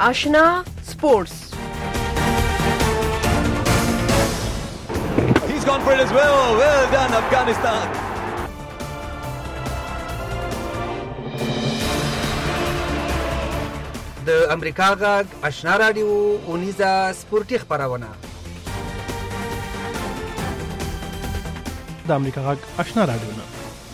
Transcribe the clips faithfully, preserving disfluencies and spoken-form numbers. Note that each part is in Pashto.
آشنا سپورتس. He's gone for it as well. Well done, Afghanistan. د امریکا غږ آشنا رادیو اونیزه سپورتي خبرونه. د امریکا غږ آشنا رادیو نه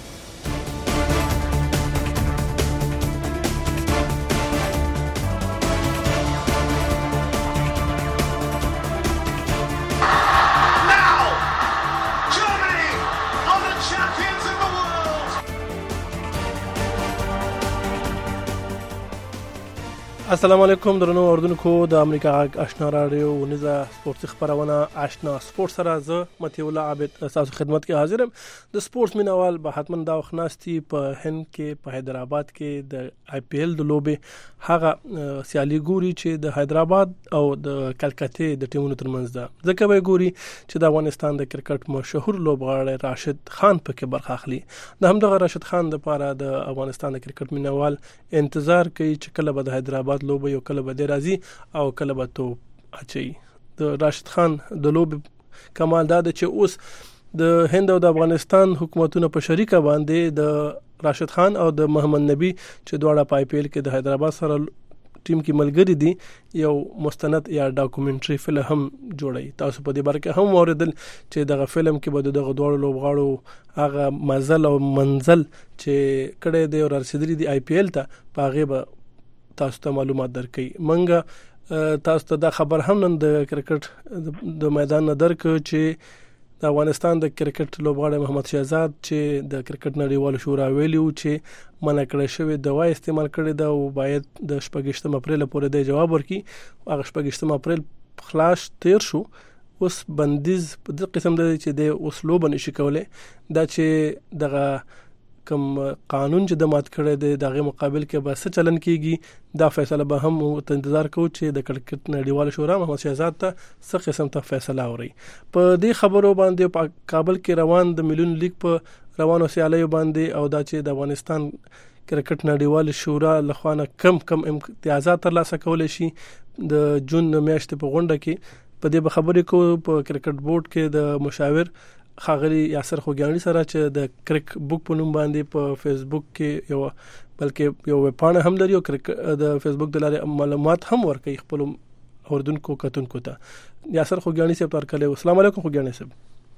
السلام علیکم درنو اوردونکو د امریکا غږ آشنا رادیو ونیزه سپورتي خبرونه آشنا سپورت سره زه متي الله عابد تاسو خدمت کې حاضر یم. د سپورت مینوال به حتمن دا وخناستي په هند کې په حیدرآباد کې د آی پی ایل د لوبې هغه سیالي ګوري چې د حیدرآباد او د کلکته د ټیمونو ترمنځ ده. ځکه به ګوري چې د افغانستان د کرکټ مشهور لوبغاړی راشد خان پکې برخه اخلي. د همدغه راشد خان لپاره د افغانستان د کرکټ مینوال انتظار کوي چې کله به د حیدرآباد لوبه یو کله به د راځي او کله به تو اچي. د راشد خان د لوبې کمال دا چې اوس د هند او د افغانستان حکومتونو په شریکه باندې د راشد خان او د محمد نبی چې دواړه په آی پی ایل کې د حیدرآباد سره ټیم کې ملګری دي یو مستند یا ډاکومنټري فلم هم جوړي. تاسو په دې باره کې هم اوریدل چې دغه فلم کې به دغه دواړو لوبغاړو هغه مزل او منزل چې کړه دی او رسیدلی دی آی پی ایل ته په هغه به تاسو ته معلومات درکې. منګه تاسو ته دا خبر هم نن د کرکټ د میدان نه درک چې د افغانستان د کرکټ لوبغاړی محمد شهزاد چې د کرکټ نړیوال شورا ویلیو چې منع کړی شوی دوا استعمال کړی دا او باید د شپږم اپریل پورې د جواب ورکړي. هغه شپږم اپریل خلاص تیر شو. اوس بندیز په دې قسم دی چې د اوس لوب نشي کولای. دا چې دغه کوم قانون چې د مات کړی دی دغه مقابل کې به څه چلن کیږي دا فیصله به هم انتظار کوو چې د کرکټ نړیوال شورا محمد شهزاد ته څه قسم ته فیصله اوري. په دې خبرو باندې په کابل کې روان د ملیون لیگ په روانو سیالیو باندې او دا چې د افغانستان کرکټ نړیوال شورا لخوا کم کم امتیازات ترلاسه کولای شي د جون میاشتې په غونډه کې په دې خبرې کو په کرکټ بورډ کې د مشاور خاغلی یاسر خوګیانی سره چې د کرک بوک په نوم باندې په فیسبوک کې یو بلکې یو وپانه هم لري او د فیسبوک د لارې معلومات هم ورکوي خپل اوردونکو کتونکو ته. یاسر خوګیانی صاحب ترکله. السلام علیکم خوګیانی صاحب.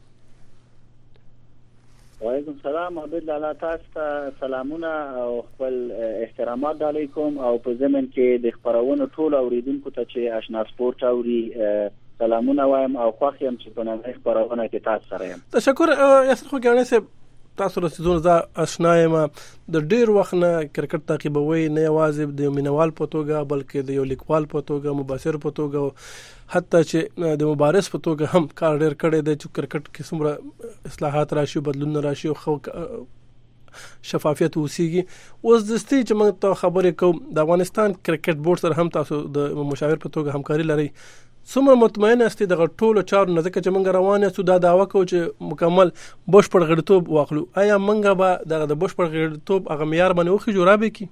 وعلیکم السلام عبد الله تاسو ته سلامونه او خپل احترامات علیکم او په ضمن کې د خبرونو ټول اوریدونکو ته چې آشنا سپورت اوري سلامونه وایم او خوښ یم چې په نن خبرونه کې تاسو سره یم. تشکر یاسر خوګیانی صاحب. تاسو رسیدون ز آشنا یم د ډیر وخت نه کرکټ تعقیبوي نه یوازې د مینوال په توګه بلکې د یو لیکوال په توګه مبصر په توګه حتی چې د مبارز په توګه هم کار ډیر کړی دی چې کرکټ کې څومره اصلاحات راشي بدلون راشي او شفافیت وسیږي. اوس د ستې چې موږ ته خبرې کوم د افغانستان کرکټ بورډ سره هم تاسو د مشاور په توګه همکاري لري. څومره مطمئن استئ دغه ټولو چارو نه ځکه چې موږ روان یو دا داوا کوو چې مکمل بشپړ غړیتوب واخلو. آیا موږ به دغه د بشپړ غړیتوب هغه معیار باندې وخی جوړابې کی؟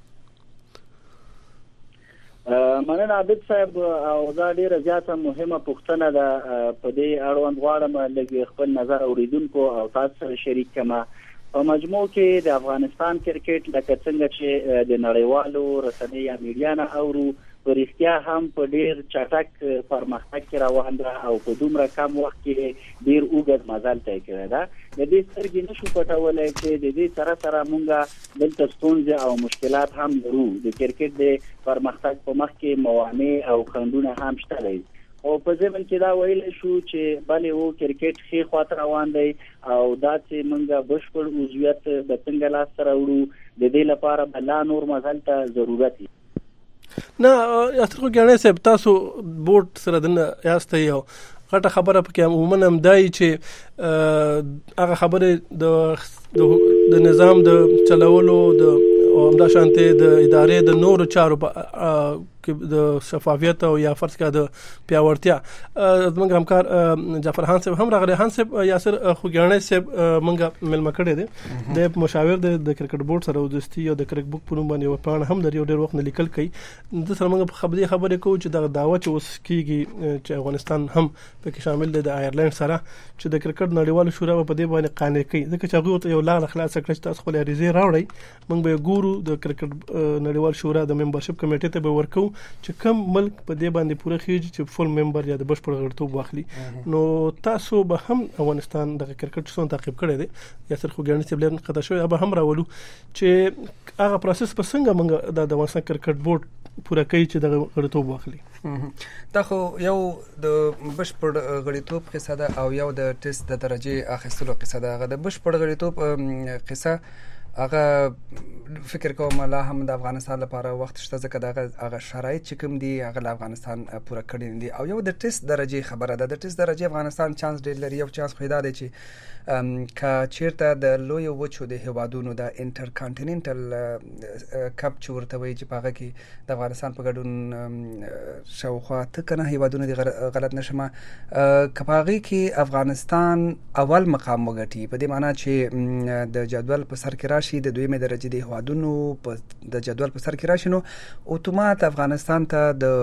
مننه عابد صاحب او دا ډیره زیاته مهمه پوښتنه ده. په دې اړوند غواړم لږ خپل نظر اوریدونکو او تاسو سره شریک کړم. په مجموع کې د افغانستان کرکټ لکه څنګه چې د نړیوالو رسنۍ یا میډیا نه اورو په رښتیا هم په ډیر چټک پرمختګ کې روان ده او په دومره کم وخت کې ډیر اوږد مزل طی کړی ده. د دې سترګې نشو پټولی چې د دې سره سره مونږ دلته ستونزې او مشکلات هم لرو. د کرکټ د پرمختګ په مخ کې موانع او خنډونه هم شته دي او په ضمن کې دا ویلی شو چې بلې و کرکټ ښې خواته روان دی او دا چې مونږ بشپړ عضویت به څنګه لاسته راوړو د دې لپاره به لا نور مزل ته ضرورت دی. نه یاسر خوګیانی صاحب تاسو بورډ سره دنه یاستئ یو غټه خبره پکې عموما هم دای چې هغه خبره د د نظام د چلولو د او همدا شانته د ادارې د نورو چارو کې د شفافیت او یا فرض کا د پیاوړتیا زموږ همکار جعفر خان صاحب هم راغلی. خان صاحب یاسر خوګیاڼی صاحب موږ ملما کړی دی د مشاور د کرکټ بورډ سره دوستي او د کرکټ بوک په نوم باندې یو پاڼه هم لري او ډېر وخت نه لیکل کوي. د سره موږ خبرې خبرې کوو چې د دعوه چې اوس کیږي چې افغانستان هم پکې شامل دی د آیرلند سره چې د کرکټ نړیوال شورا په دې باندې قانع کوي ځکه چې هغه یو لار خلاص کړی چې تاسو خپل اړیزې راوړئ موږ به ګورو د کرکټ نړیوال شورا د ممبرشپ کمیټې ته به ورکو چې کوم ملک په دې باندې پوره خېږي چې فول ممبر یا د بشپړ غړیتوب واخلي. نو تاسو به هم افغانستان د کرکټ څون تعقیب کړی دی یاسر خوګیاڼی صاحب لري قطع شوی به هم راولو چې هغه پروسس په څنګه موږ د افغانستان کرکټ بورډ پوره کوي چې د غړیتوب واخلي. دا خو یو د بشپړ غړیتوب قصه ده او یو د ټیسټ د درجه اخیستلو قصه ده. هغه د بشپړ غړیتوب قصه هغه فکر کوم لا هم د افغانستان لپاره وخت شته ځکه دا هغه شرایط چې کوم دي هغه د افغانستان پوره کړی دي. او یو د ټیسټ درجه خبره ده. د ټیسټ درجه افغانستان چانس ډېر لري. یو چانس پیدا دی چې که چیرته د لوی وچو د هیوادونو د انټر کانټیننټل کپ چې ورته وایي چې په هغه کې د افغانستان په ګډون شاوخوا ته کنه هیوادونو دي غلط نشم که په هغې کې افغانستان اول مقام وګټي په دې معنا چې د جدول په سر کې راشي د دویمې درجې د هیوادونو د جدول په سر کې راشي نو اتومات افغانستان ته د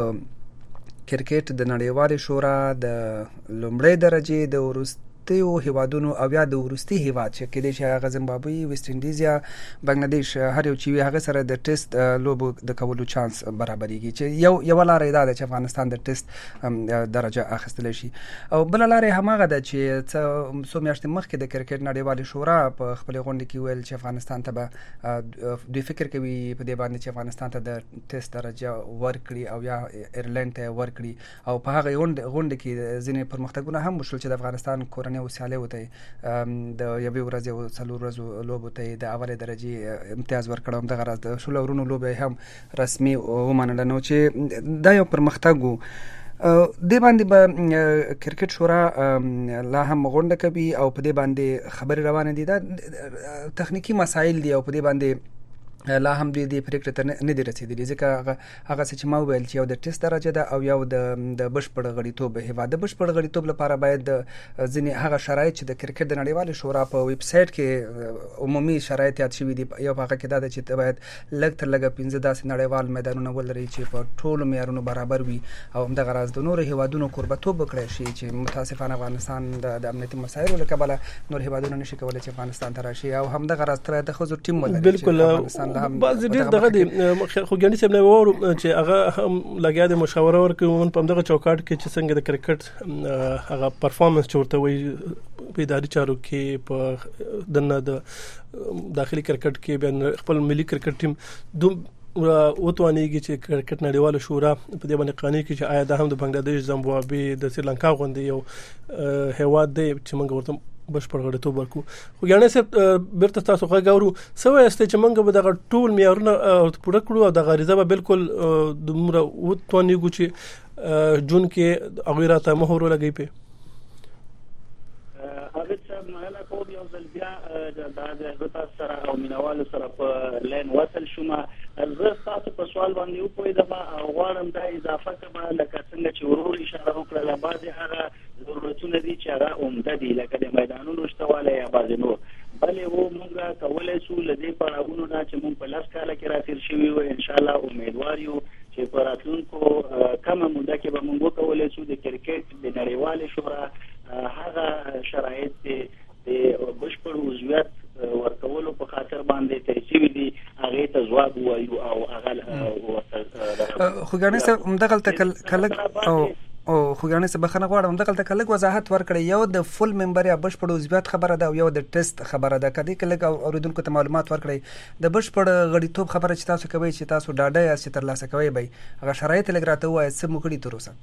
کرکټ د نړیوالې شورا د لومړۍ درجې د وروستیو هیوادونو او یا د وروستي هیواد چې کېدای شي هغه زیمبابوې ویسټ انډیز یا بنګلادیش هر یو چې وي هغه سره د ټیسټ لوبو د کولو چانس برابرېږي چې یو یوه لاره یې دا ده چې افغانستان د ټیسټ درجه اخیستلی شي. او بله لاره یې هماغه ده چې څه څو میاشتې مخکې د کرکټ نړیوالې شورا په خپلې غونډې کې ویل چې افغانستان ته به دوی فکر کوي په دې باندې چې افغانستان ته د ټیسټ درجه ورکړي او یا ایرلند ته ورکړي. او په هغه غونډې کې ځینې پرمختګونه هم وشول چې د افغانستان کورنۍ وسیالې وته د یوې ورځې او څلور ورځو لوبو ته د اولې درجې امتیاز ورکړ. همدغه راز د شلو ورونو لوبې هم رسمي ومنله نو چې دا یو پرمختګ و. دې باندې به کرکټ شورا لا هم غونډه کوي او په دې باندې خبرې روانې دي. دا تخنیکی مسایل دي او په دې باندې لا هم دوی دې پرېکړې ته نه دي رسېدلي ځکه هغه هغه څه چې ما وویل چې یو د ټیسټ درجه ده او یو د د بشپړ غړیتوب هیواد. د بشپړ غړیتوب لپاره باید ځینې هغه شرایط چې د کرکټ د نړیوالې شورا په ویب سایټ کې عمومي شرایط یاد شوي دي. یو هغه کې دا ده چې ته باید لږ تر لږه پنځه داسې نړیوال میدانونه ولري چې په ټولو معیارونو برابر وي او همدغه راز د نورو هیوادونو کوربهتوب وکړی شي چې متاسفانه افغانستان د امنیتي مسایلو له کبله نور هیوادونه نشي کولی چې افغانستان ته راشي. او همدغه راز ته باید د ښځو ټیم ولري. بالکل بعضې ډېر دغه دي خوګیاڼي صاحب نه وورو چې هغه هم لګیا دی مشاوره ورکوي په همدغه چوکاټ کې چې څنګه د کرکټ هغه پرفارمنس چې ورته وایي په اداري چارو کې په دننه د داخلي کرکټ کې بیا خپل ملي کرکټ ټیم دوم وتوانېږي چې کرکټ نړیواله شورا په دې باندې قانع کړي چې آیا دا هم د بنګلادیش زیمبابوې د سریلانکا غوندې یو هیواد دی چې موږ ورته بشپړ غړیتوب ورکو. خوګیاڼی صاحب بیرته تاسو غږ اورو څه وایاست چې موږ به دغه ټول معیارونه پوره کړو او د غریزه به بالکل دومره وتوانېږو چې جون کې هغوی راته مهر ولګوي پې؟ عابد صاحب مننه کوم یو ځل بیا د تاسو سره او مینوالو سره په لین وصل شوم. زه تاسو په سوال باندې وپوهېدم او غواړم دا اضافه کړم لکه څنګه چې ورور اشاره وکړله بعضې هغه ضرورتونه دي چې هغه عمده دي لکه د میدانونو شتوالی یا بعضې نور. بلې و موږ کولی شو له دې پړاوونو نه چې موږ په لس کاله کې راتېر شوي وو انشاءالله امیدوار یو چې په راتلونکو کمه موده کې به موږ وکولی شو د کرکټ د نړیوالې شورا هغه شرایط د بشپړ عضویت ورکولو په خاطر باندې طی شوي دي هغې ته ځواب ووایو او هغه خوګیاڼي صاحب همدغلته کلک او او خوګیاڼي صاحب بخښنه غواړم همدغلته که لږ وضاحت ورکړئ. یو د فل ممبر یا بشپړ عضویت خبره ده او یو د ټیسټ خبره ده. که دې کې لږ اورېدونکو ته معلومات ورکړئ د بشپړ غړیتوب خبره چې تاسو کوئ چې تاسو ډاډه یاست چې ترلاسه کوئ به هغه شرایط لږ راته ووایاست څه مو کړي تر اوسه؟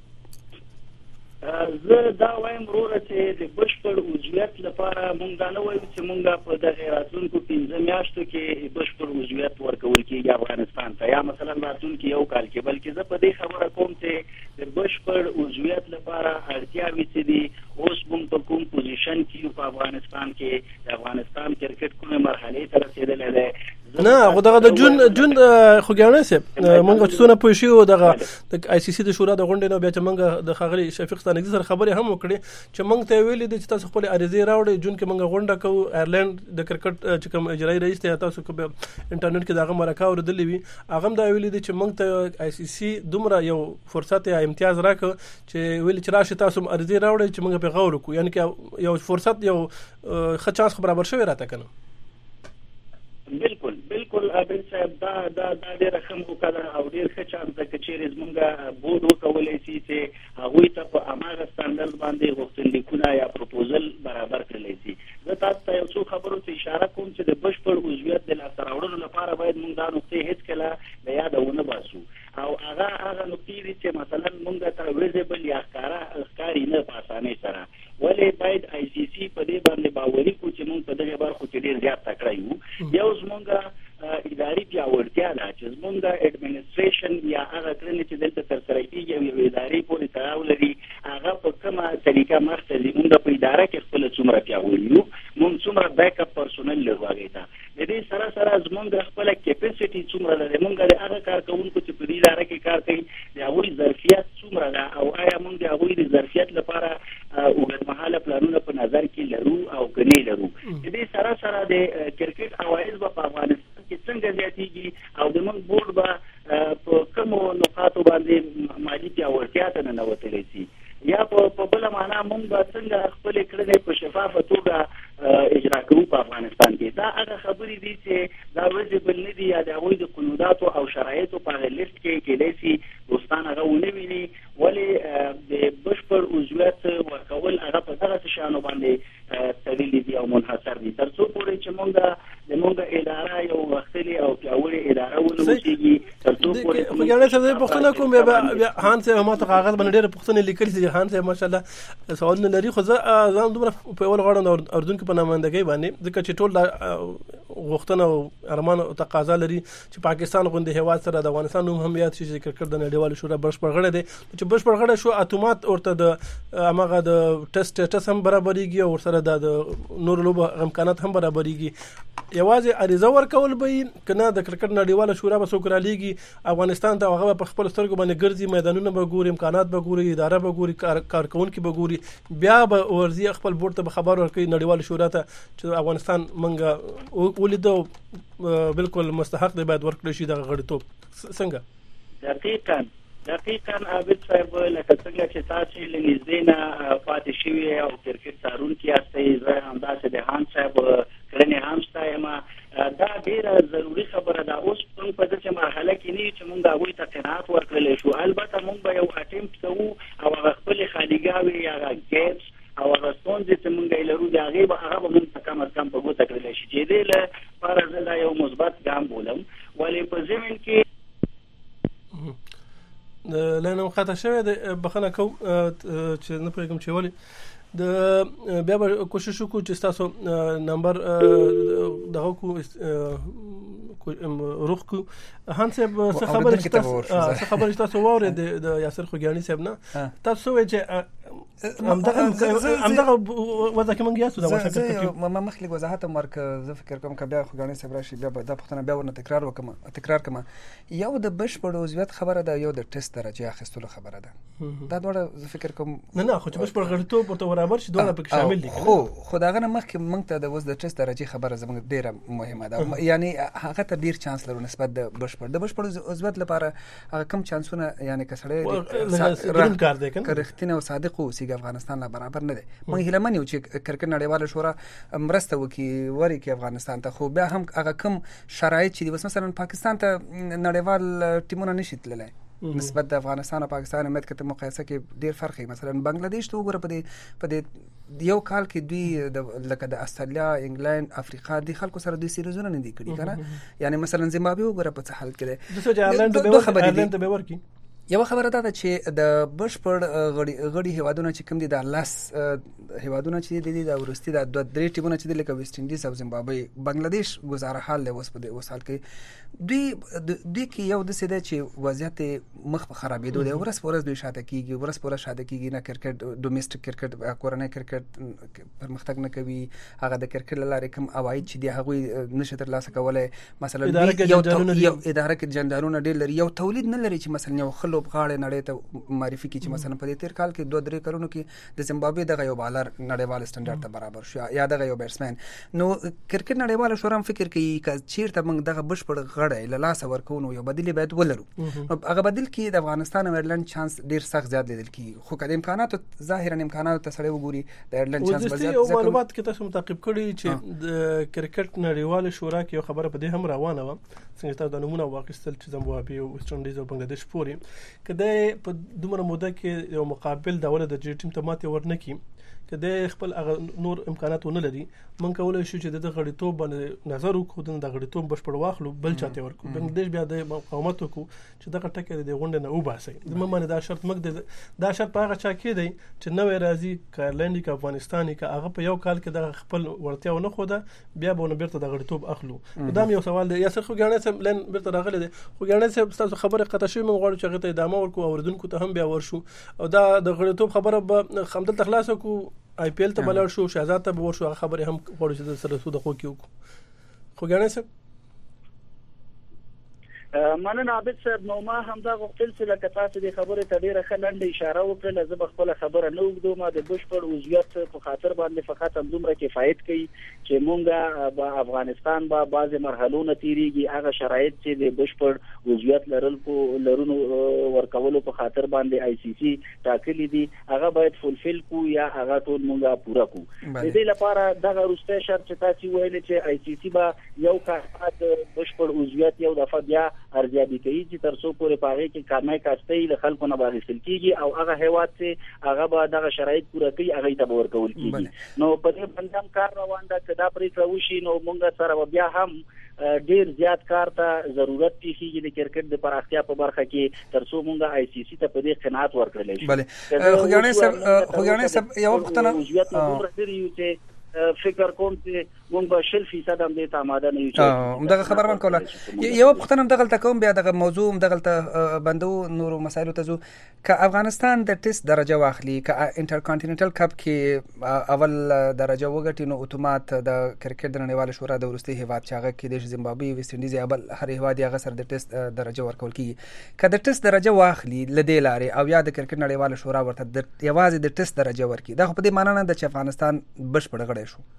زه دا وایم وروره چې د بشپړ عضویت لپاره مونږ دا نه وایو چې مونږ په دغې راتلونکو پنځه میاشتو کې بشپړ عضویت ورکول کېږي افغانستان ته یا مثلا راتلونکي یو کال کې، بلکې زه په دې خبره کوم چې د بشپړ عضویت لپاره اړتیاوې څه دي، اوس مونږ په کوم پوزیشن کې یو په افغانستان کې، د افغانستان کرکټ کومې مرحلې ته رسېدلی دی. نه خو دغه د جون جون خوګیانه سه مونږ څونه پوه شو دغه د آی سی سی د شورا د غونډې نو بیا چې مونږ د خغلی شفیق ستانګزي سره خبرې هم وکړې چې مونږ ته ویلي د چې تاسو خپل عریضې راوړې جون کې مونږ غونډه کوو آیرلند د کرکټ چې کوم اجرایي رئیس ته تاسو کو انټرنیټ کې دغه مرکه وردلې وي هغه دا ویلي چې مونږ ته آی سی سی دومره یو فرصت یا امتیاز راکړ چې ویلي چې راشي تاسو عریضې راوړې چې مونږ په غور وکړو یعنی کې یو فرصت یو ښه چانس برابر شوی راته کنه بالکل بالکل عابد صاحب دا دا دا ډېر رقم وکړه او ډېر ښه چانس ده چې زمونږ بورډ وکولای شي چې هغوی ته په اماغه سټانډرډ باندې غوښتنلیکونه یا پروپوزل برابر کړلی شي. زه تاسو ته یو څو خبرو ته اشاره کوم چې د بشپړ عضویت د لاسته راوړلو لپاره باید موږ دا نقطې هېڅکله د یاده ونه باسو او هغه هغه نقطې دي چې مثلا موږ ته ویزیبل یا ښکاره ښکاري نه په اسانۍ سره ولې باید آی سی سی په دې باندې باوري کړو چې موږ په دغه برخو کې ډېر زیات تکړه یو. یو زموږ اداري پیاوړتیا ده چې زموږ اډمنسټریشن یا هغه کړنې چې دلته ترسره کېږي او یو ادارې پورې تړاو لري هغه په کومه طریقه مخته ځي. موږ په اداره کې خپله څومره پیاوړي یو موږ څومره بیک اپ پرسونل لرو هغې ته د دې سره سره زموږ خپله کیپاسټي څومره لري موږ د هغه کارکوونکو چې په دې اداره کې کار کوي د هغوی ظرفیت څومره ده او آیا موږ د هغوی د ظرفیت لپاره اوږدمهاله پلانونه په نظر کې لرو او که نه لرو. د دې سره سره د کرکټ عوایز به په افغانستان کې څنګه زیاتېږي او زموږ بورډ به په کومو نقاطو باندې مالي پیاوړتیا ته ننوتلی شي یا په بله معنا موږ به څنګه خپلې کړنې په شفافه توګه اجرا کوو په افغانستان کې. دا هغه خبرې دي چې دا ویزیبل نه دي یا د هغوی د قیوداتو او شرایطو په هغه لیست کې کیدای شي دوستان هغه ونه ویني ولې د بشپړ عضویت ورکول هغه په دغسې شیانو باندې تړلي دي او منحصر دي تر څو پورې چې موږ د موږ اداره یو غښتلې او پیاوړې اداره ونه اوسېږي تر څو پورې خوګیانه صاحب زه پوښتنه کوم بیا هان صاحب ما ته کاغذ باندې ډېرې پوښتنې لیکلي دي هان صاحب ماشاءالله سوالونه لري خو زه ځان دومره په اول غواړم د اردن کې په نمایندګۍ باندې ځکه چې ټول دا غوښتنه او ارمان او تقاضا لري چې پاکستان غوندې هېواد سره د افغانستان نوم هم یاد شي چې کرکټ د نړیوالو شورا بشپړ غړی دی چې بشپړ غړی شو اتومات ورته د هماغه د ټیسټ سټیټس هم برابرېږي او ورسره د نورو لوبو امکانات هم برابرېږي. یوازې عریضه ورکول به که نه د کرکټ نړیواله شورا به څوک رالیږي افغانستان ته هغه په خپلو سترګو باندې ګرځي میدانونه به ګوري امکانات به ګوري اداره به ګوري کارکوونکي به ګوري بیا به ورځي خپل بورډ ته به خبر ورکوي نړیواله شورا ته چې افغانستان موږ ولیدو بالکل مستحق دی باید ورکړی شي دغه غړیتوب. څنګه؟ دقیقاً دقیقاً عابد صاحب لکه څنګه چې تاسو له نږدې نه پاتې شوي او کرکټ څارونکي یاستئ زه همداسې د هان صاحب کړنې هم ستایم. دا ډېره ضروري خبره ده. اوس موږ په داسې مرحله کې نه یو چې موږ هغوی ته قناعت ورکړلی شو. البته موږ به یو اټمپټ کوو او هغه خپلې خالیګاوې یا هغه ګیپس او هغه ستونزې چې موږ یې لرو د هغې به هغه به موږ ته کم از کم په ګوته کړلی شي چې دې لپاره زه دا یو مثبت ګام بولم. ولې په ضمن کې لنه مخاطه شوی د بخنه کوم چې نه پوهېږم چې ولې د بیا به کوشش وکړو چې ستاسو نمبر دغه کو روح کو هان صاحب څه خبرې څه خبرې تاسو واورئ د یاسر خوګیاني صاحب نه تاسو وایئ چې همدغه همدغه وضع کې مونږ یاسو دا وشکر کوي ما مخکې وضاحت هم ورکړ. زه فکر کوم که بیا خوګیاني صاحب راشي بیا دا پوښتنه بیا ورنه تکرار وکړم تکرار کړم. یو د بشپړ عضویت خبره ده یو د ټیسټ درجې اخیستلو خبره ده. دا دواړه زه فکر کوم نه نه خو چې بشپړ غړیتوب ورته برابر شي دواړه پکې شامل دي خو خو دا غنه مخکې مونږ ته د اوس د ټیسټ درجې خبره زموږ ډېره مهمه ده یعنی هغه ته ډېر چانس لرو نسبت د بشپړ د بشپړ عضویت لپاره هغه کم چانسونه یعنی که سړی کار دی که رښتینی او صادق اوسېږي افغانستان لا برابر نه دی. موږ هیله من یو چې کرکټ نړیواله شورا مرسته وکړي ورکړي افغانستان ته خو بیا هم هغه کم شرایط چې دي اوس مثلا پاکستان ته نړیوال ټیمونه نشي تللی نسبت د افغانستان او پاکستان امید کې ته مقایسه کې ډېر فرق وي. مثلا بنګلادیش ته وګوره په دې په دې یو کال کې دوی لکه د استرالیا انګلند افریقا د خلکو سره دوی سیریزونه نه دي کړي که نه یعنی مثلا زیمبابوې وګوره په څه حال کې دی. دوی چې آیرلند ته به ورکړي یو خبره ده چې د بشپړ غړي غړي هیوادونه چې کوم دي د لاس هیوادونه چې دي د ورستي د دوه درې ټیمونه چې د لکه ویسټ انډیز او زیمبابوې بنگلاديش گزاره حال له وس په وسال کې دوی دوی کې یو د سده چې وضعیت مخ په خرابېدو دی ورس ورس دوی شاته کیږي ورس ورس شاته کیږي نه کرکټ ډومېسټک کرکټ کورنۍ کرکټ پرمختګ نه کوي هغه د کرکټ لاره کوم اواید چې دی هغه نشه تر لاسه کولای مثلا یو یو اداره کې جندارونه ډېر لري یو تولید نه لري چې مثلا یو خلوب غاړه نړۍ ته معرفي کی چې مثلا په دې تیر کال کې دوه درې کلونو کې د زیمبابوې دغه یو بالر نړیوال سټنډرډ ته برابر شو یا دغه یو بیټسمن نو کرکټ نړیوال شورا فکر کوي چې چیرته موږ دغه بشپړ غړی له لاس ورکونو یو بدیل باید ولرو نو هغه بدیل کې د افغانستان او ایرلند چانس ډیر سخت زیات لیدل کی خو کله امکانات ظاهرا امکانات ته سره وګوري د ایرلند چانس زیات زیات معلومات کې تاسو متعقب کړی چې د کرکټ نړیوال شورا کې یو خبره په دې هم روانه و څنګه تاسو د نمونه واخیستل چې زیمبابوې او ویسټ انډیز او بنگلاديش پورې کله په دومره موده کې یو مقابل ډول د جی ټیم ته ماته ورنکي کله خپل نور امکانات ونه لري من کولای شو چې د غړیتوب باندې نظر وکړو د غړیتوب بشپړ واخلو بل چاته ورکو بنگلاديش بیا د مقاومت وکړو چې دغه ټکر د غونډه نه وباسي د ممنه دا شرط مګ دا شرط په هغه چا کې دی چې نوې راځي کایرلند کې افغانستان کې هغه په یو کال کې د خپل ورتیا ونه خو دا بیا به نو بیرته د غړیتوب اخلو دا یو سوال دی یا څه خو ګڼه سم لن بیرته راغلی دی خو ګڼه سم تاسو خبره قطع شوی من غواړم چې هغه ته ادامه ورکو اوردونکو ته هم بیا ورشو او دا د غړیتوب خبره به خمدل تخلاص کو آی پی ایل ته بلل شو شهزاد ته ورشو هغه خبره هم غواړم چې سره سود خو کیو خو ګڼه سم مننه عابد صاحب نو ما هم دا غوښتل چې لکه تاسو د خبره ته ډیره خلنده اشاره وکړه زه خپل خبره نه وګدم د بشپړ وضعیت په خاطر باندې فقط هم دومره کفایت کوي چې مونږه په افغانستان با بعض مرحلو تیریږي هغه شرایط چې د بشپړ وضعیت لرل کو لرونو ورکولو په خاطر باندې آی سی سی ټاکلي دي هغه باید فولفل کو یا هغه ټول مونږه پورا کو د دې لپاره دغه روسته شرط چې تاسو ویل چې آی سی سی با یو کار د بشپړ وضعیت یو دفعه بیا ارزیابي کوي چې تر څو پورې پاره کې کارمای کاستي له خلکو نه باغستل کیږي او هغه هیواد چې هغه به دغه شرایط پوره کوي هغه ته ورکول کیږي نو په دې باندې هم کار روان ده کدا پرې کروشي نو مونږ سره بیا هم ډیر زیات کار ته ضرورت پیږي د کرکټ د پراختیا په برخه کې تر څو مونږ آی سی سی ته په دې قناعت ورکړل شي بله خو ګڼه سب خو ګڼه سب یو وختونه فکر کوم چې مونږ به شل فیصد هم دې ته آماده نه یو چې دغه خبر من کوله یو پختنه دغه تکوم بیا دغه موضوع دغه ته بندو نور مسایل ته زو ک افغانستان د ټیسټ درجه واخلي ک انټر کانټیننټل کپ کې اول درجه وګټي نو اتومات د کرکټ د نړیوال شورا د ورستي هیواد چاغه کې د زیمبابوې ویسټ انډیز اول هر هیواد یې غسر د ټیسټ درجه ورکول کیږي ک د ټیسټ درجه واخلي لدې لارې او یا د کرکټ نړیوال شورا ورته د یوازې د ټیسټ درجه ورکي دا په دې معنی نه د افغانستان بشپړ غړی شو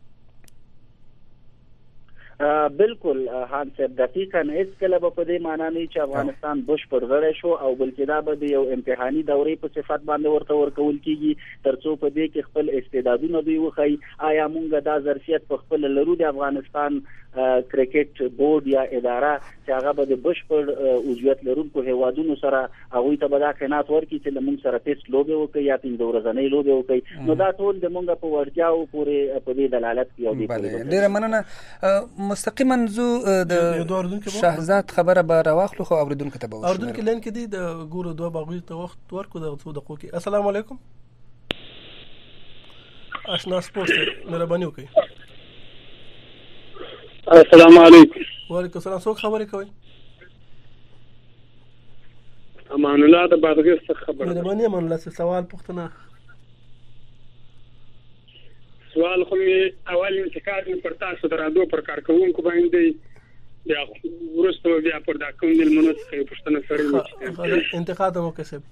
بالکل هان صاحب دقیقاً هیڅ کله په دې معنی نه چې افغانستان بشپړ غړی شو او بلکې دا به یو امتحاني دورې په صفت باندې ورته ورکول کیږي ترڅو په دې کې خپل استعدادونه دوی وخی آیا مونږ دا ظرفیت په خپل لرو د افغانستان کرکټ بورډ یا اداره چې هغه به د بشپړ وضعیت لرونکو هیوادونو سره هغه ته به دا قناعت ورکړي چې موږ سره ټیسټ لوبه وکړي یا پنځه ورځې لوبه وکړي نو دا ټول د موږ په ورجاو پورې په دې دلالت کوي او دې ډیره مننه مستقیما زو د شهزاد خبره به راوخلو خو اوریدونکو ته به وشو اوریدونکو لن کې دي د ګورو دوه باغوي ته وخت ورکو د څو دقیقو کې السلام علیکم آشنا سپورت مهرباني وکړئ السلام علیکم وعلیکم السلام څوک خبرې کوي امان الله د بادغیس څخه خبره مهرباني امان الله سوال پوښتنه سوال خو اول انتقاد پر تاسو درادو پر کارکونکو باندې بیا ورسته بیا پر دا کوم د منځ پوښتنه سره انتقاد مو کسب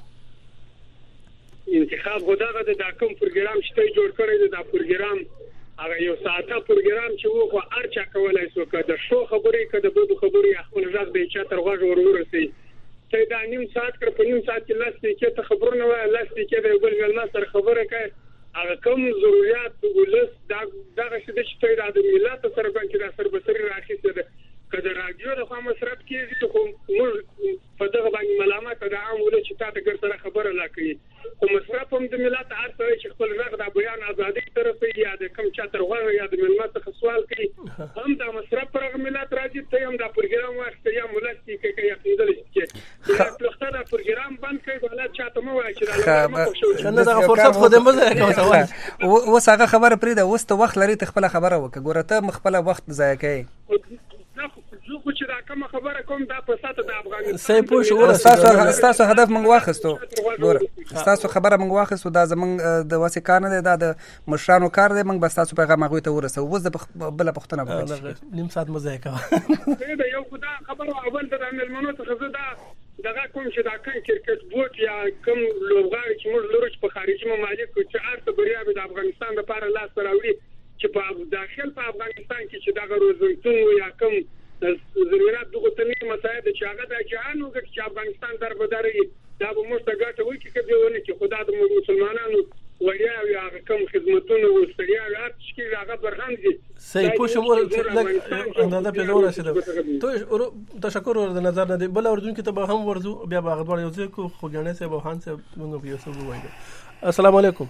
انتخاب غوډه د دا کوم پروګرام چې جوړ کړی دی دا پروګرام هغه یو ساعته پروګرام چې وو خو ارچا کولای شو کده شو خبرې کده بده خبرې خپل ځای به چا تر غوږ ورورسي چې دا نیم ساعت کړ په نیم ساعت کې لاس کې ته خبرونه وای لاس کې د بل بل ما سره خبره کوي هغه کوم ضرورت ولس دا دغه چې د ملت سره باندې دا سر بسري راخیسته ده کله راډیو د خو مصرف کېږي خو موږ په دغه باندې ملامت د عام ولې چې تاسو ګر سره خبره لا کوي خو مصرف هم د ملت ارته چې خپل رغ د بیان ازادي طرفه یا د کم چاتر غوړ یا د ملت څخه سوال کوي هم د مصرف پر ملت راځي ته هم د پروګرام وخت یا ملت کې کې یا پیدل چې په خپل پروګرام بند کوي بلد چاته مو وایي چې دا نه دا فرصت خو دې مزه کوي سوال اوس هغه خبره پرې ده اوس ته وخت لري ته خپل خبره وکړه ګوره ته خپل وخت ضایع کوي زه خو چې دا کوم خبره کوم دا په ساته د افغانستان سې پوه شو تاسو تاسو هدف موږ واخستو ګوره تاسو خبره موږ واخستو دا زمونږ د واسه کار نه دی دا د مشرانو کار دی موږ بس تاسو پیغام هغه ته ورسو اوس د بل پښتنه وکړو نیم ساعت مزه کوي دا یو خدای خبره اول د ملمنو ته زه دا دغه کوم چې دا کوم کرکټ بوت یا کوم لوبغاړي چې موږ لرو په خارجي ممالک کې چې ارته بریا د افغانستان لپاره لاس راوړي چې په داخل په افغانستان کې چې دغه روزنتون یا کوم ضرورت دغه تنې مسایل چې هغه د جهان وګړي چې افغانستان دربداري دا به موږ ته ګټه وکړي چې ونه چې خدای د مسلمانانو وړیا یا کوم خدمتونه وستړیا یا چې هغه برهان دي سې پوښم اندازه په لور رسیدو ته تشکر ور د نظر نه دی بل اردن کې ته به هم ورزو بیا به غوړ یو ځکه خو ګڼه سه به هان سه موږ په یوسف وایو السلام علیکم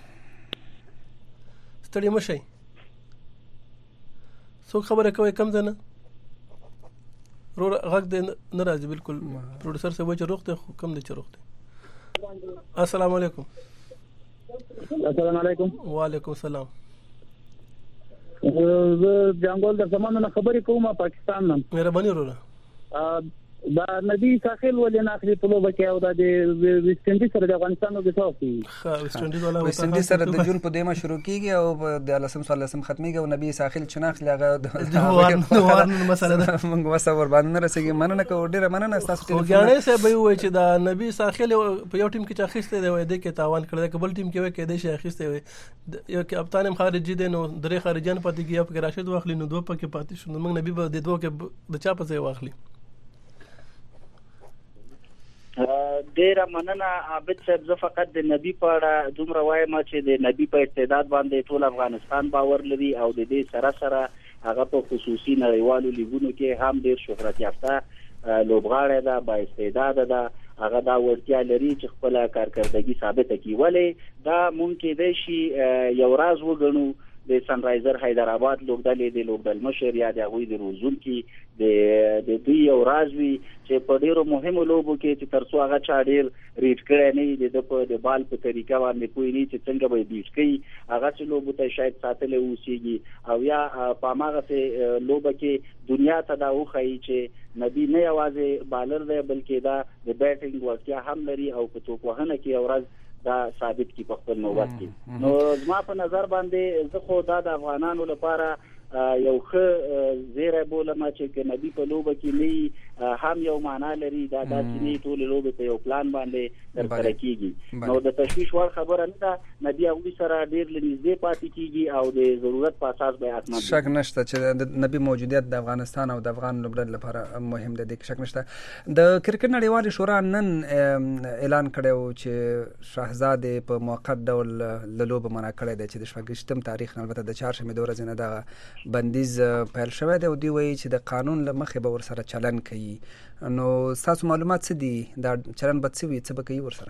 ستړي مشي څو خبره کوي کم زنه رو غږ دې نه راځي بالکل پروډوسر سه وایي چې روغ ته کم دي چې روغ ته السلام علیکم السلام علیکم وعلیکم السلام زه جنگول د زمانه خبرې کوم پاکستان نن مهرباني وروره دا نبی ساحل ولې نه اخلي په لوبه کې او د ویسټ انډیز سره د افغانستان نو کې تاسو ویسټ انډیز ولا ویسټ انډیز سره د جون په دیمه شروع کیږي او د لسم سال لسم ختميږي او نبی ساحل چناخ لغه د وارن مسله ده موږ وسور باندې رسېږي مننه کو ډیره مننه تاسو ته ګاڼې سه به وای چې دا نبی ساحل په یو ټیم کې چاخسته دی وای د کې تاوان کړل کبل ټیم کې وای کې د شي اخسته وای یو کپتان خارجي دی نو درې خارجيان پاتې کیږي په راشد واخلي نو دوه پکې پاتې شو موږ نبی به د دوه کې د چا په ځای واخلي ډیر مننه عابد صاحب زه فقط د نبی په اړه دومره وایم چې د نبی په استعداد باندې ټول افغانستان باور لري او د دې سره سره هغه په خصوصي نړیوالو لیګونو کې هم ډیر شهرت یافته لوبغاړی ده با استعداد ده هغه دا ورتیا لري چې خپل کارکردګي ثابت کړي ولې دا ممکن دی شي یو راز وګڼو د سن رایزر حیدرآباد لوبډلې د لوبډل مشر یا د غوي د روزون کې د د دوی یو رازوي چې په ډیرو مهمو لوبو کې چې ترڅو هغه چا ډیر ریټ کړي نه د په د بال په طریقه باندې کوی نه چې څنګه به بیټ کوي هغه چې لوبو ته شاید ساتلې اوسېږي او یا په ماغه ته لوبه کې دنیا ته دا وخی چې نبی نه یوازې بالر دی بلکې دا د بیټینګ وړتیا هم لري او په توپ وهنه کې یو راز دا ثابت کی په خپل نوبت کې نو زما په نظر باندې زه خو دا د افغانانو لپاره یو ښه زیره بولم چې نبی په لوبه کې نه هم یو معنا لري دا داسې نه ټول لوبه په یو پلان باندې ترسره کیږي نو د تشویش وړ خبره نه ده نبی هغه سره ډیر لنیزه پاتې کیږي او د ضرورت په اساس به اتمه شک نشته چې د نبی موجودیت د افغانستان او د افغان لوبډل لپاره مهم دی شک نشته د کرکټ نړیوال شورا نن اعلان کړو چې شاهزاده په موقت ډول لوبه منع کړې ده چې د شپږشتم تاریخ البته د چهارشنبه د ورځې نه د بندیز پیل شوی دی او دی وایي چې د قانون له مخې به ورسره چلن کوي نو تاسو معلومات څه دي دا چلن به څه وي څه به کوي ورسره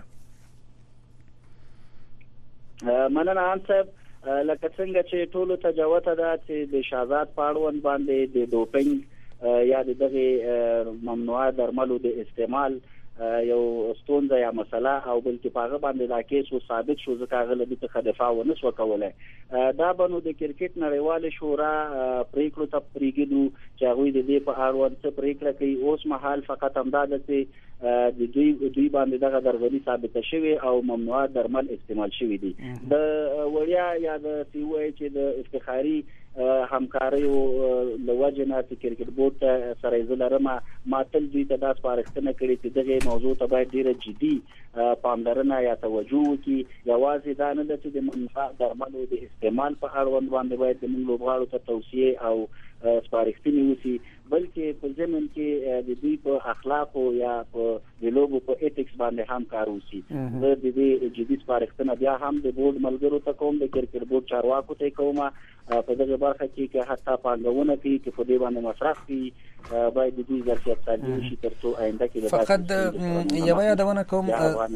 مننه ان صاحب لکه څنګه چې ټولو ته جوته ده چې د شاهزاد پاړون باندې د دوپینګ یا د دغه ممنوعه درملو د استعمال یو ستونزه یا مسله او بلکې پاغه باندې دا کیس ثابت شو ځکه هغه لبي ته دفاع ونه شو کولای دا بنو د کرکټ نړیوال شورا پریکړو ته پریګدو چې هغه د دې په اړه څه پریکړه کوي اوس مهال فقط همداد چې د دوی دوی باندې دغه درغلي ثابت شوی او ممنوعه درمل استعمال شوی دي د وړیا یا د سی وای چې د افتخاري همکاري او لوجنه چې کرکټ بورډ سره زلرمه ماتل دوی ته داس پارښتنه کړې چې دغه موضوع ته باید ډیره جدي پاملرنه یا توجه وکړي یوازې دا نه ده چې د منفعه درملو د استعمال په اړوند باندې باید د موږ لوبغاړو ته توصیه او سپارښتنې وشي بلکې په ضمن کې د دوی په اخلاق او یا په د لوبو په ایتکس باندې هم کار وشي د دې جدي سپارښتنه بیا هم د بورډ ملګرو ته کوم د کرکټ بورډ چارواکو ته کوم په دغه برخه کې چې حتی پانګونه کوي چې په دې باندې مصرف کوي باید د دوی ظرفیت سازي وشي ترڅو آینده کې فقط یو یادونه کوم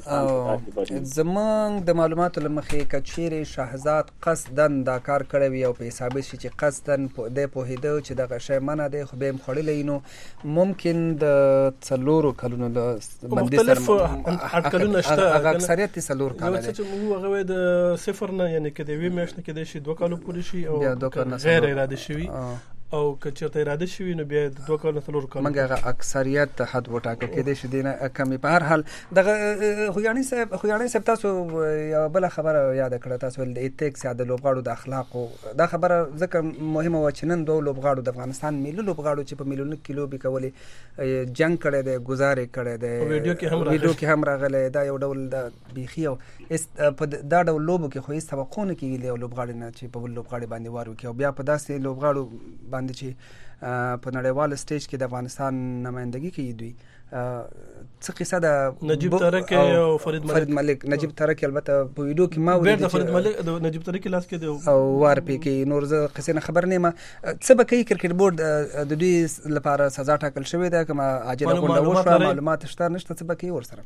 زمونږ د معلوماتو له مخې که چیرې شهزاد قصدن دا کار کړی وي او په ثابت شي چې قصدن دی پوهېده چې دغه شی منع دی خو بیا یې خوړلی نو ممکن د څلورو کلونو د بندي سره اټکلونه شته هغه اکثریت یې څلور کاله دی چې موږ هغه د صفر نه یعنې که د یوې میاشتې کېدای شي دوه کالو پورې شي او غیر ارادي شوي او که چېرته اراده شوي نو بیا د دوه کالو څلور کالو موږ هغه اکثریت حد وټاکل کېدای شي دی نه کمې په هر حال دغه خوږیاڼي صاحب خوږیاڼي صاحب تاسو یوه بله خبره یاده کړه تاسو ویل د ایتکس یا د لوبغاړو د اخلاقو دا خبره ځکه مهمه وه چې نن دوه لوبغاړو د افغانستان ملي لوبغاړو چې په میلیونو کې لوبې کولې جنګ کړی دی ګزار یې کړی دی ویډیو کې هم راغلی دا یو ډول د بیخي او په دا ډول لوبو کې خو هېڅ توقع نه کېږي د یو لوبغاړي نه چې په بل لوبغاړي باندې وار وکړي او بیا په داسې لوبغاړو باندې چې په نړیوال سټیج کې د افغانستان نمائندګي کوي دوی څه قصه ده نجیب ترک او فرید ملک فرید ملک نجیب ترک البته په ویډیو کې ما ولید د فرید ملک د نجیب ترک لاس کې دی او وار پې کې نور زه قصې نه خبر نه یم څه به کوي کرکټ بورډ د دوی لپاره سزا ټاکل شوې ده کومه عاجله غونډه وشوه معلومات شته نشته څه به کوي ورسره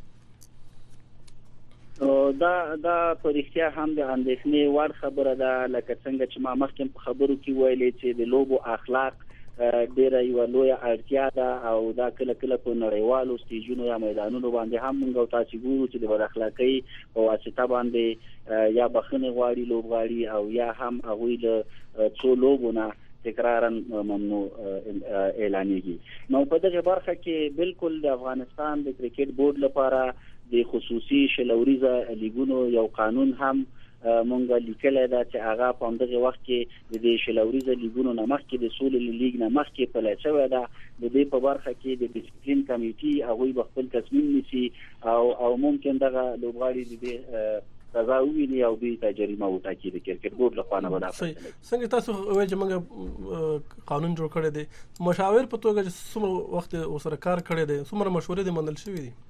دا دا په رښتیا هم د اندېښنې وړ خبره ده لکه څنګه چې ما مخکې په خبرو کې ویلې چې د لوبو اخلاق ډېره یوه لویه اړتیا ده او دا کله کله په نړیوالو سټیجونو یا میدانونو باندې هم موږ او تاسو ګورو چې د بد اخلاقۍ په واسطه باندې یا بخښنې غواړي لوبغاړي او یا هم هغوی له څو لوبو نه تکرارا ممنوع اعلانېږي نو په دغه برخه کې بالکل د افغانستان د کرکټ بورډ لپاره د خصوصي شلوریزه لیګونو یو قانون هم مونږ لیکلی ده چې هغه په همدغه وخت کې د شلوریزه لیګونو نه مخکې د سولې لیګ نه مخکې پلی شوې ده د دې په برخه کې د ډسپلین کمیټي هغوی به خپل تصمیم نیسي او او ممکن دغه لوبغاړي د دې سزا وویني او دوی ته جریمه وټاکي د کرکټ بورډ لخوا نه به دا څنګه تاسو وایئ چې موږ قانون جوړ کړی دی مشاور په توګه چې څومره وخت ورسره کار کړی دی څومره مشورې دې منل شوي دي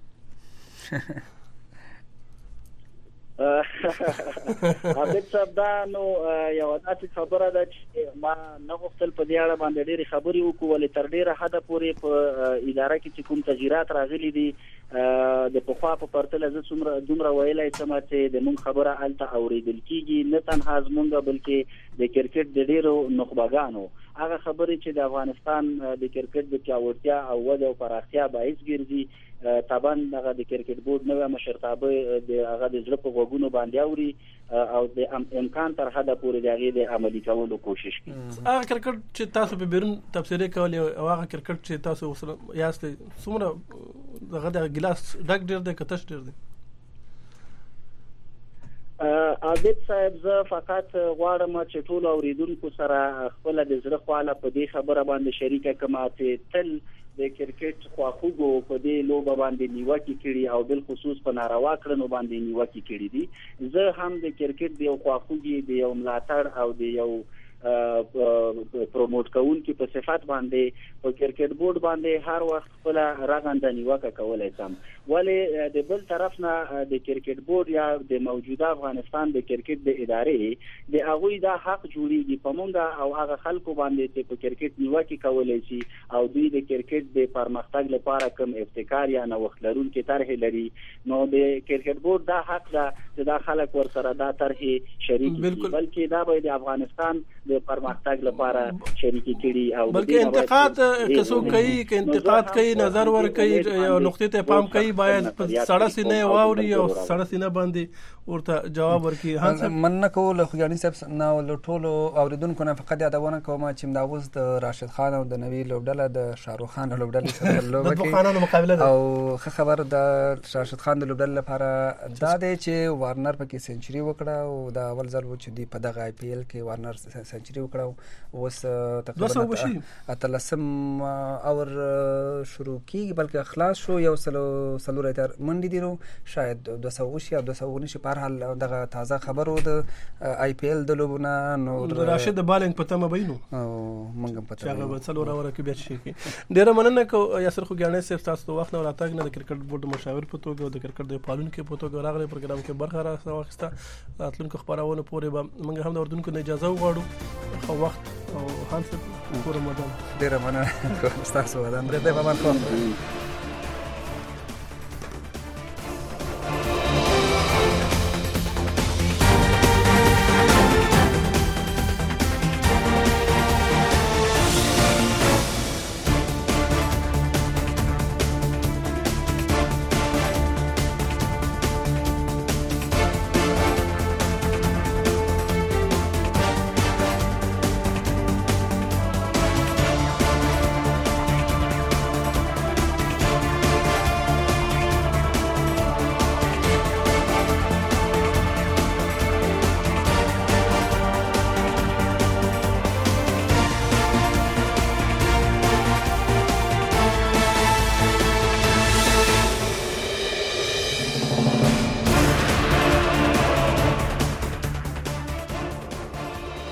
عابد صاحب دا نو یو داسې خبره ده چې ما نه غوښتل په دې اړه باندې ډېرې خبرې وکړو ولې تر ډېره حده پورې په اداره کې چې کوم تغییرات راغلي دي د پخوا په پرتله زه څومره دومره ویلی شم چې د موږ خبره هلته اورېدل کېږي نه تنها زموږ بلکې د کرکټ د ډېرو نخبګانو هغه خبرې چې د افغانستان د کرکټ د پیاوړتیا او وده او پراختیا باعث ګرځي طبعا هغه د کرکټ بورډ نوې مشرتابه د هغه د زړه په غوږونو باندې اوري او د امکان تر حده پورې د هغې د عملي کولو کوشش کوي هغه کرکټ چې تاسو په بیرون تبصرې کولې او هغه کرکټ چې تاسو ورسره یاست څومره هغه د ګلاس ډک ډېر دی که تش ډېر دی عابد صاحب زه فقط غواړم چې ټول اوریدونکو سره خپل د زړه خواله په دې خبره باندې شریکه کما چې تل د کرکټ خواخوږو په دې لوبه باندې نیوکې کړي او بل خصوص په ناروا کړنو باندې نیوکې کړي دي زه هم د کرکټ د یو خواخوږي د یو ملاتړ او د یو پروموټ کوونکي په صفت باندې په کرکټ بورډ باندې هر وخت خپل رغنده نیوکه کولای شم ولې د بل طرف نه د کرکټ بورډ یا د موجوده افغانستان د کرکټ د ادارې د هغوی دا حق جوړیږي په مونږ او هغه خلکو باندې چې په کرکټ نیوکه کولای شي او دوی د کرکټ د پرمختګ لپاره کوم ابتکار یا نوښت لرونکي طرحې لري نو د کرکټ بورډ دا حق ده چې دا خلک ورسره دا طرحې شریک دي بلکې دا به د افغانستان د پرمختګ لپاره شریکي کړي او بلکې انتقاد کسو کوي که انتقاد کوي نظر ور کوي یو نقطې ته پام کوي باید په سړه سینه واوري او سړه سینه باندې ورته جواب ورکړي مننه کول خوږیاڼي صاحب نه له ټولو اوریدونکو نه فقط یادونه کوم چې دا اوس د راشد خان او د نوی لوبډله د شاهرخ خان لوبډله سره لوبه کوي او ښه خبر د راشد خان د لوبډله لپاره دا دی چې وارنر پکې سنچري وکړه او دا اول ځل و چې دوی په دغه آی پی ایل کې وارنر سنچري وکړه اوس تقریبا اتلسم اور شروع کیږي بلکې خلاص شو یو سلو سلو ریتر منډي دی نو شاید دوه سوه وشي او دوه سوه ونشي په هر حال دغه تازه خبر و د آی پی ایل د لوبونه نو راشد د بالنګ په تمه بینو او موږ هم پته هغه به څلور اوره کې بیا شي کې ډېره مننه کو یاسر خوږیاڼي صاحب تاسو د وخت نه راتګ نه د کرکټ بورډ مشاور په توګه او د کرکټ د پالونکو په توګه راغلي پروګرام کې برخه راوخسته راتلونکو خبرونه پورې به موږ هم د اردن کو اجازه وغواړو خو وخت او خان صاحب کور مدن ډیر مننه تاسو ودان د دې په من خو